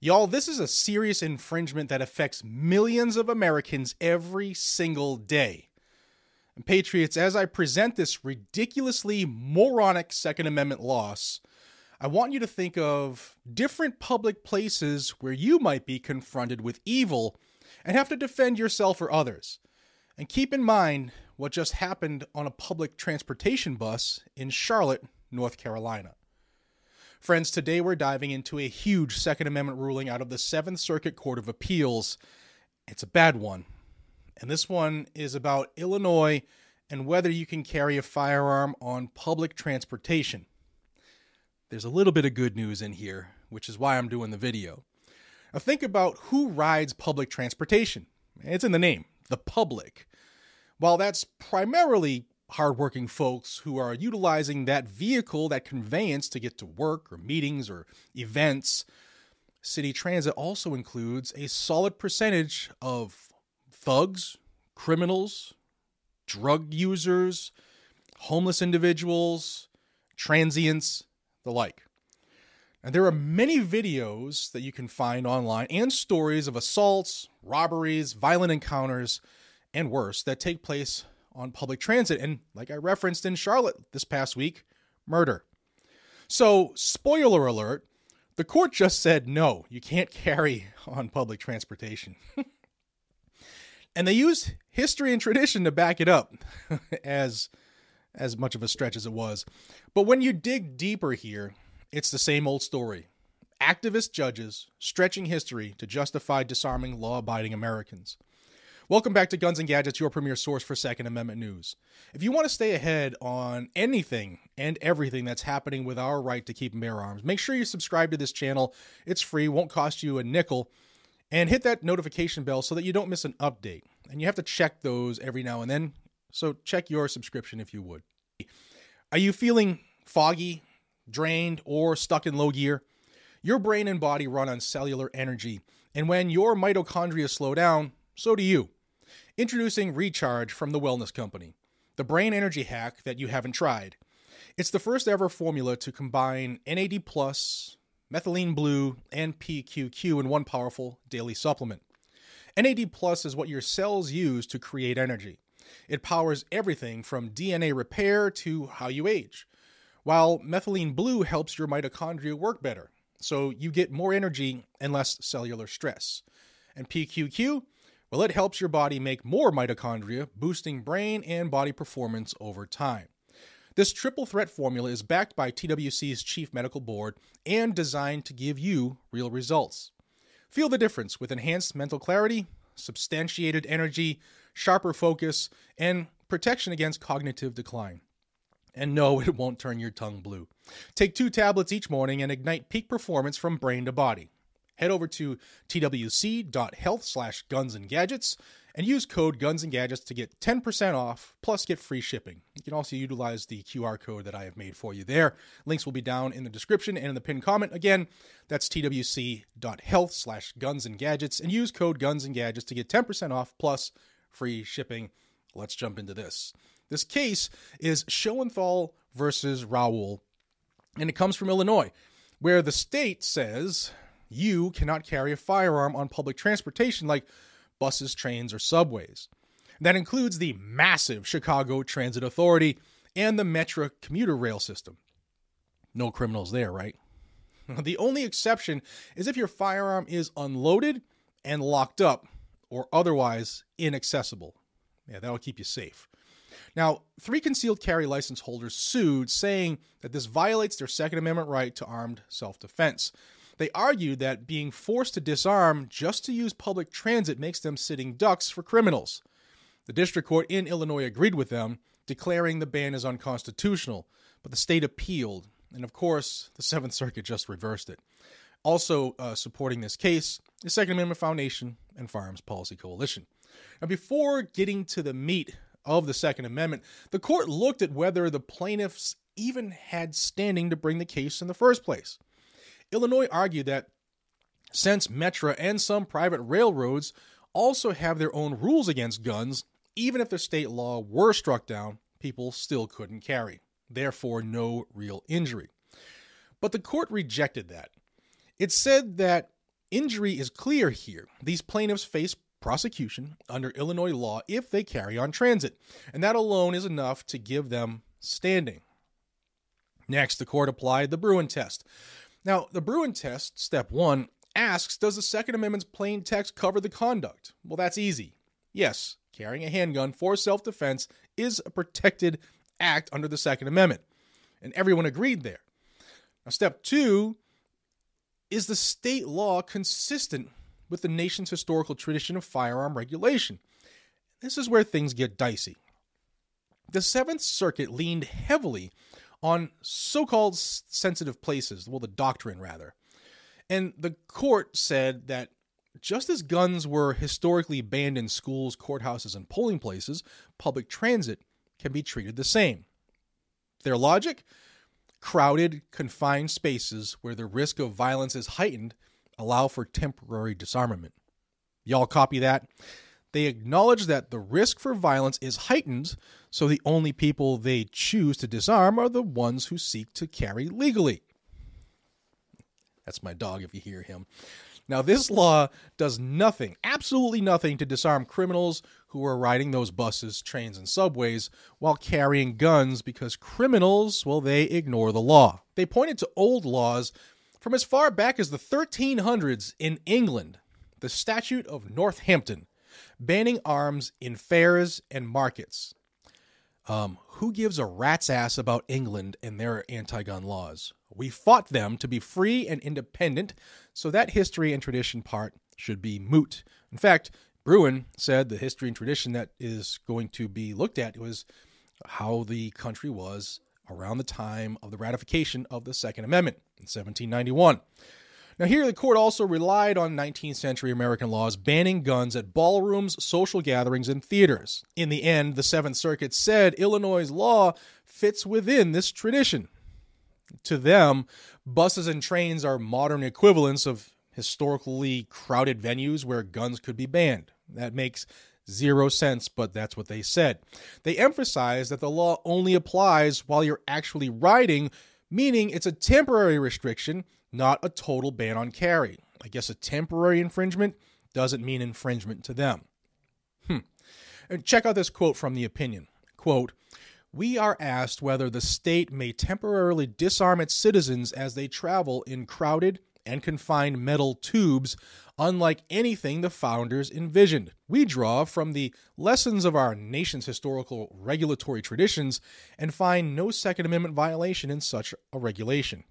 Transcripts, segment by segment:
Y'all, this is a serious infringement that affects millions of Americans every single day. And Patriots, as I present this ridiculously moronic Second Amendment loss, I want you to think of different public places where you might be confronted with evil and have to defend yourself or others. And keep in mind what just happened on a public transportation bus in Charlotte, North Carolina. Friends, today we're diving into a huge Second Amendment ruling out of the Seventh Circuit Court of Appeals. It's a bad one. And this one is about Illinois and whether you can carry a firearm on public transportation. There's a little bit of good news in here, which is why I'm doing the video. Now think about who rides public transportation. It's in the name, the public. While that's primarily hardworking folks who are utilizing that vehicle, that conveyance to get to work or meetings or events, city transit also includes a solid percentage of thugs, criminals, drug users, homeless individuals, transients, the like. And there are many videos that you can find online and stories of assaults, robberies, violent encounters, and worse that take place on public transit. And like I referenced in Charlotte this past week, murder. So, spoiler alert, the court just said, no, you can't carry on public transportation. And they used history and tradition to back it up, as much of a stretch as it was. But when you dig deeper here, it's the same old story. Activist judges stretching history to justify disarming law-abiding Americans. Welcome back to Guns and Gadgets, your premier source for Second Amendment news. If you want to stay ahead on anything and everything that's happening with our right to keep and bear arms, make sure you subscribe to this channel. It's free, won't cost you a nickel. And hit that notification bell so that you don't miss an update. And you have to check those every now and then, so check your subscription if you would. Are you feeling foggy, drained, or stuck in low gear? Your brain and body run on cellular energy, and when your mitochondria slow down, so do you. Introducing Recharge from the Wellness Company, the brain energy hack that you haven't tried. It's the first ever formula to combine NAD+, methylene blue, and PQQ in one powerful daily supplement. NAD+ is what your cells use to create energy. It powers everything from DNA repair to how you age, while methylene blue helps your mitochondria work better, so you get more energy and less cellular stress. And PQQ, well, it helps your body make more mitochondria, boosting brain and body performance over time. This triple threat formula is backed by TWC's Chief Medical Board and designed to give you real results. Feel the difference with enhanced mental clarity, substantiated energy, sharper focus, and protection against cognitive decline. And no, it won't turn your tongue blue. Take 2 tablets each morning and ignite peak performance from brain to body. Head over to twc.health/gunsandgadgets and use code gunsandgadgets to get 10% off, plus get free shipping. You can also utilize the QR code that I have made for you there. Links will be down in the description and in the pinned comment. Again, that's twc.health/gunsandgadgets and use code gunsandgadgets to get 10% off, plus free shipping. Let's jump into this. This case is Schoenthal versus Raoul, and it comes from Illinois, where the state says you cannot carry a firearm on public transportation like buses, trains, or subways. That includes the massive Chicago Transit Authority and the Metra commuter rail system. No criminals there, right? The only exception is if your firearm is unloaded and locked up or otherwise inaccessible. Yeah, that'll keep you safe. Now, 3 concealed carry license holders sued, saying that this violates their Second Amendment right to armed self-defense. They argued that being forced to disarm just to use public transit makes them sitting ducks for criminals. The district court in Illinois agreed with them, declaring the ban is unconstitutional, but the state appealed, and of course, the Seventh Circuit just reversed it. Also supporting this case is Second Amendment Foundation and Firearms Policy Coalition. Now, before getting to the meat of the Second Amendment, the court looked at whether the plaintiffs even had standing to bring the case in the first place. Illinois argued that since Metra and some private railroads also have their own rules against guns, even if the state law were struck down, people still couldn't carry. Therefore, no real injury. But the court rejected that. It said that Injury is clear here. These plaintiffs face prosecution under Illinois law if they carry on transit, and that alone is enough to give them standing. Next, the court applied the Bruen test. Now, the Bruen test, step 1, asks, does the Second Amendment's plain text cover the conduct? Well, that's easy. Yes, carrying a handgun for self-defense is a protected act under the Second Amendment, and everyone agreed there. Now, step 2, is the state law consistent with the nation's historical tradition of firearm regulation? This is where things get dicey. The Seventh Circuit leaned heavily on so-called sensitive places, well, the doctrine rather. And the court said that just as guns were historically banned in schools, courthouses, and polling places, public transit can be treated the same. Their logic? Crowded, confined spaces where the risk of violence is heightened allow for temporary disarmament. Y'all copy that? They acknowledge that the risk for violence is heightened, so the only people they choose to disarm are the ones who seek to carry legally. That's my dog if you hear him. Now, this law does nothing, absolutely nothing, to disarm criminals who are riding those buses, trains, and subways while carrying guns because criminals, well, they ignore the law. They pointed to old laws from as far back as the 1300s in England, the Statute of Northampton, banning arms in fairs and markets. Who gives a rat's ass about England and their anti-gun laws? We fought them to be free and independent, so that history and tradition part should be moot. In fact, Bruen said the history and tradition that is going to be looked at was how the country was around the time of the ratification of the Second Amendment in 1791. Now here, the court also relied on 19th century American laws banning guns at ballrooms, social gatherings, and theaters. In the end, the Seventh Circuit said Illinois' law fits within this tradition. To them, buses and trains are modern equivalents of historically crowded venues where guns could be banned. That makes zero sense, but that's what they said. They emphasize that the law only applies while you're actually riding, meaning it's a temporary restriction, not a total ban on carry. I guess a temporary infringement doesn't mean infringement to them. And check out this quote from the opinion. Quote, "We are asked whether the state may temporarily disarm its citizens as they travel in crowded and confined metal tubes, unlike anything the founders envisioned. We draw from the lessons of our nation's historical regulatory traditions and find no Second Amendment violation in such a regulation."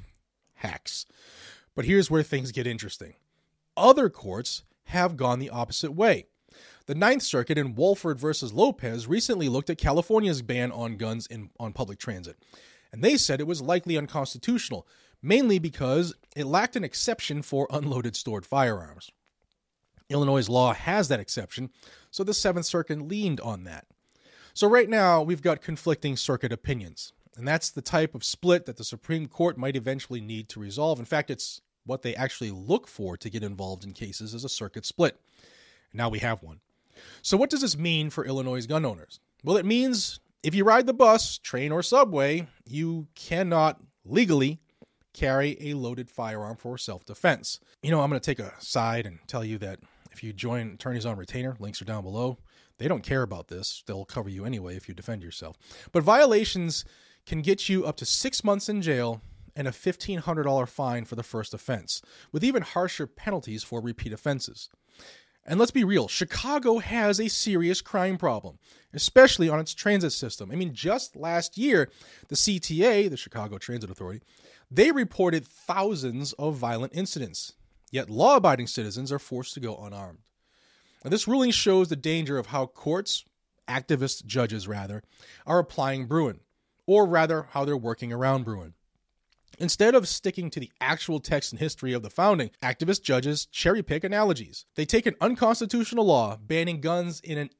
Hacks. But here's where things get interesting. Other courts have gone the opposite way. The Ninth Circuit in Wolford versus Lopez recently looked at California's ban on guns on public transit, and they said it was likely unconstitutional, mainly because it lacked an exception for unloaded stored firearms. Illinois' law has that exception, so the Seventh Circuit leaned on that. So right now, we've got conflicting circuit opinions, and that's the type of split that the Supreme Court might eventually need to resolve. In fact, it's what they actually look for to get involved in cases is a circuit split. And now we have one. So what does this mean for Illinois' gun owners? Well, it means if you ride the bus, train, or subway, you cannot legally carry a loaded firearm for self-defense. I'm going to take a side and tell you that if you join Attorneys on Retainer, links are down below, they don't care about this. They'll cover you anyway if you defend yourself. But violations can get you up to 6 months in jail and a $1,500 fine for the first offense, with even harsher penalties for repeat offenses. And let's be real, Chicago has a serious crime problem, especially on its transit system. I mean, just last year, the CTA, the Chicago Transit Authority, they reported thousands of violent incidents, yet law-abiding citizens are forced to go unarmed. Now, this ruling shows the danger of how courts, judges rather, are applying Bruen, or rather how they're working around Bruen. Instead of sticking to the actual text and history of the founding, activist judges cherry-pick analogies. They take an unconstitutional law banning guns in an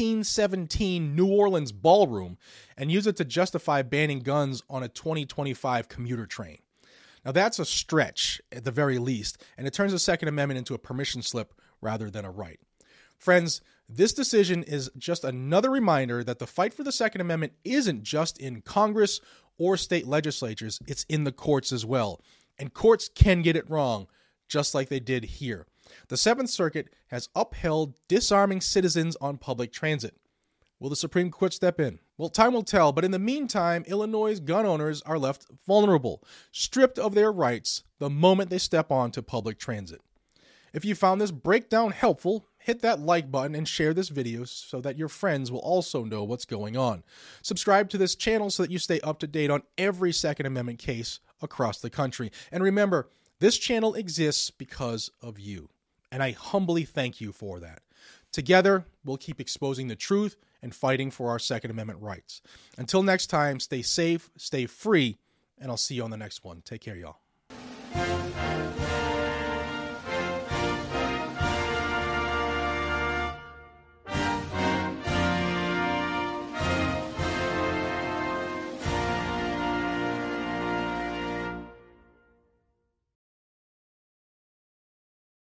1817 New Orleans ballroom and use it to justify banning guns on a 2025 commuter train. Now that's a stretch, at the very least, and it turns the Second Amendment into a permission slip rather than a right. Friends, this decision is just another reminder that the fight for the Second Amendment isn't just in Congress or state legislatures, it's in the courts as well. And courts can get it wrong, just like they did here. The Seventh Circuit has upheld disarming citizens on public transit. Will the Supreme Court step in? Well, time will tell, but in the meantime, Illinois' gun owners are left vulnerable, stripped of their rights the moment they step onto public transit. If you found this breakdown helpful, hit that like button and share this video so that your friends will also know what's going on. Subscribe to this channel so that you stay up to date on every Second Amendment case across the country. And remember, this channel exists because of you, and I humbly thank you for that. Together, we'll keep exposing the truth and fighting for our Second Amendment rights. Until next time, stay safe, stay free, and I'll see you on the next one. Take care, y'all.